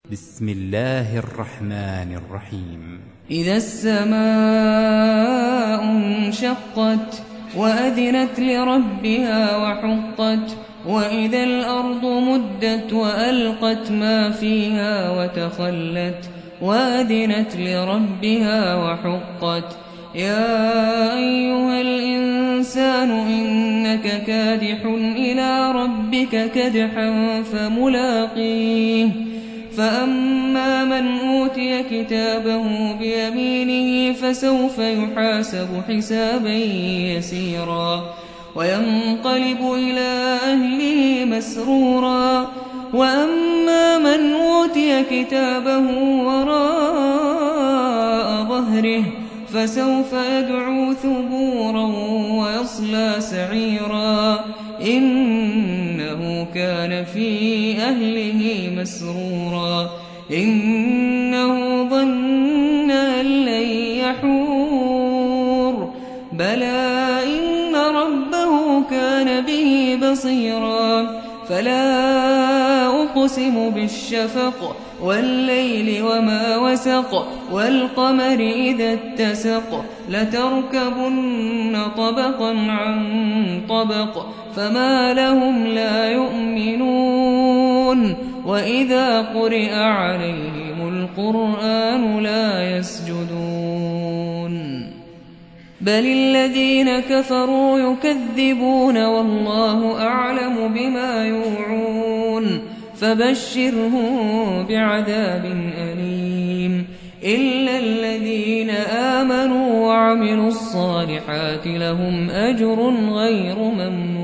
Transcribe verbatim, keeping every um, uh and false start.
بسم الله الرحمن الرحيم. إذا السماء انشقت وأذنت لربها وحقت وإذا الأرض مدت وألقت ما فيها وتخلت وأذنت لربها وحقت يا أيها الإنسان إنك كادح إلى ربك كدحا فملاقيه فأما من أوتي كتابه بيمينه فسوف يحاسب حسابا يسيرا وينقلب إلى أهله مسرورا وأما من أوتي كتابه وراء ظهره فسوف يدعو ثبورا ويصلى سعيرا إنه كان في أهله مسرورا إنه ظن أن لن يحور بلى إن ربه كان به بصيرا فلا أقسم بالشفق والليل وما وسق والقمر إذا اتسق لتركبن طبقا عن طبق فما لهم لا يؤمنون وإذا قرئ عليهم القرآن لا يسجدون بل الذين كفروا يكذبون والله أعلم بما يوعون فبشرهم بعذاب أليم إلا الذين آمنوا وعملوا الصالحات لهم أجر غير ممنون.